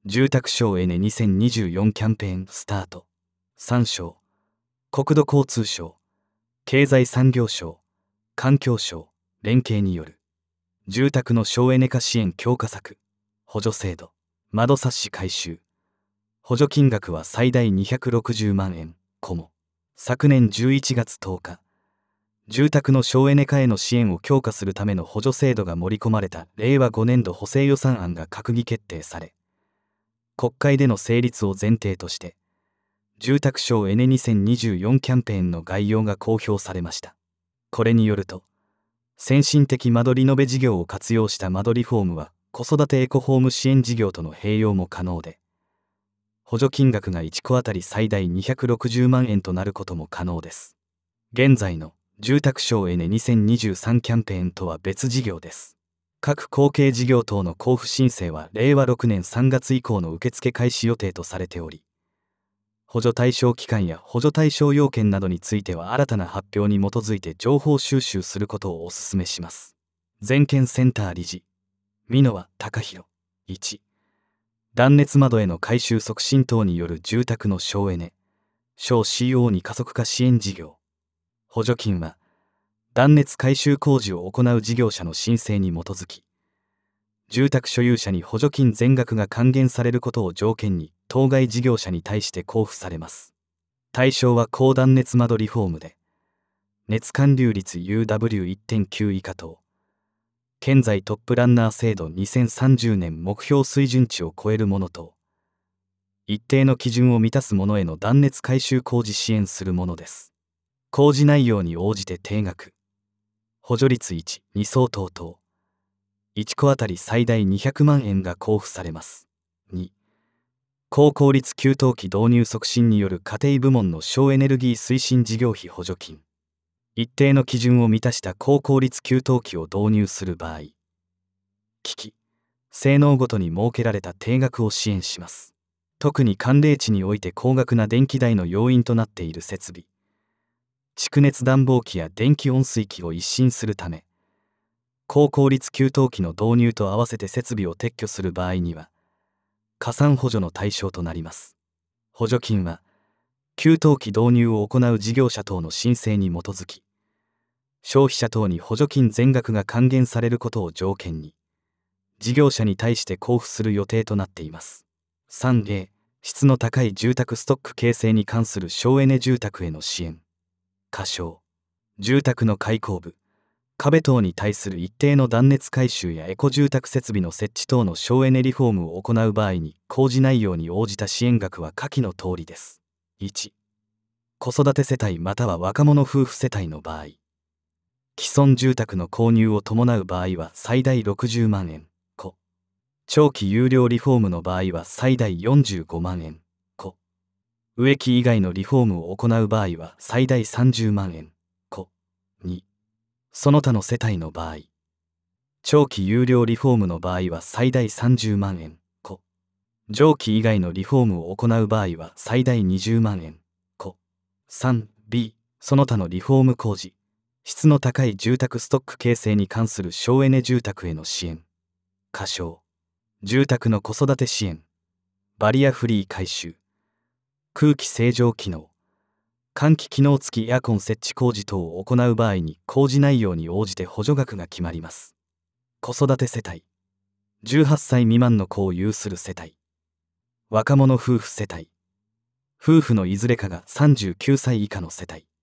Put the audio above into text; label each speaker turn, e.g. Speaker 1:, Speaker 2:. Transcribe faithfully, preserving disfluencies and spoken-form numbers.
Speaker 1: 住宅省エネにせんにじゅうよんキャンペーンスタート。さん省、国土交通省、経済産業省、環境省、連携による住宅の省エネ化支援強化策、補助制度、窓サッシ改修。補助金額は最大にひゃくろくじゅうまんえん、こも。昨年じゅういちがつとおか、住宅の省エネ化への支援を強化するための補助制度が盛り込まれたれいわごねんど補正予算案が閣議決定され、国会での成立を前提として、住宅省エネにせんにじゅうよんキャンペーンの概要が公表されました。これによると、先進的窓リノベ事業を活用した窓リフォームは子育てエコホーム支援事業との併用も可能で、補助金額がいっこあたり最大にひゃくろくじゅうまんえんとなることも可能です。現在の住宅省エネにせんにじゅうさんキャンペーンとは別事業です。各後継事業等の交付申請はれいわろくねんさんがつ以降の受付開始予定とされており、補助対象期間や補助対象要件などについては新たな発表に基づいて情報収集することをお勧めします。全県センター理事、箕輪貴弘。いち、断熱窓への改修促進等による住宅の省エネ、省 シーオー に加速化支援事業。補助金は、断熱改修工事を行う事業者の申請に基づき、住宅所有者に補助金全額が還元されることを条件に当該事業者に対して交付されます。対象は高断熱窓リフォームで、熱還流率 ユーダブリューいってんきゅう 以下等、現在トップランナー制度にせんさんじゅうねん目標水準値を超えるものと、一定の基準を満たすものへの断熱改修工事支援するものです。工事内容に応じて定額、補助率いち、に相当等、いっこあたり最大にひゃくまんえんが交付されます。に、高効率給湯器導入促進による家庭部門の省エネルギー推進事業費補助金。一定の基準を満たした高効率給湯器を導入する場合、機器、性能ごとに設けられた定額を支援します。特に寒冷地において高額な電気代の要因となっている設備、蓄熱暖房機や電気温水器を一新するため、高効率給湯器の導入と合わせて設備を撤去する場合には、加算補助の対象となります。補助金は、給湯器導入を行う事業者等の申請に基づき、消費者等に補助金全額が還元されることを条件に、事業者に対して交付する予定となっています。さんエー、質の高い住宅ストック形成に関する省エネ住宅への支援。仮称、住宅の開口部、壁等に対する一定の断熱改修やエコ住宅設備の設置等の省エネリフォームを行う場合に工事内容に応じた支援額は下記の通りです。いち、子育て世帯または若者夫婦世帯の場合、既存住宅の購入を伴う場合は最大ろくじゅうまんえん、個。長期有料リフォームの場合は最大よんじゅうごまんえん、個。植木以外のリフォームを行う場合は最大さんじゅうまんえん、個。に、その他の世帯の場合、長期有料リフォームの場合は最大さんじゅうまんえん、個。上記以外のリフォームを行う場合は最大にじゅうまんえん、個。さんビー、その他のリフォーム工事、質の高い住宅ストック形成に関する省エネ住宅への支援。仮称、住宅の子育て支援、バリアフリー改修、空気清浄機能、換気機能付きエアコン設置工事等を行う場合に工事内容に応じて補助額が決まります。子育て世帯、じゅうはっさい未満の子を有する世帯、若者夫婦世帯、夫婦のいずれかがさんじゅうきゅうさい以下の世帯。